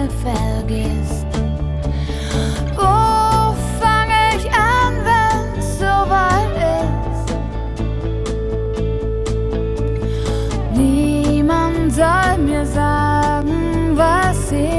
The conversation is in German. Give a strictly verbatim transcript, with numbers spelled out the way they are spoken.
mal vergisst. Wo fange ich an, wenn's soweit ist? Niemand soll mir sagen, was ich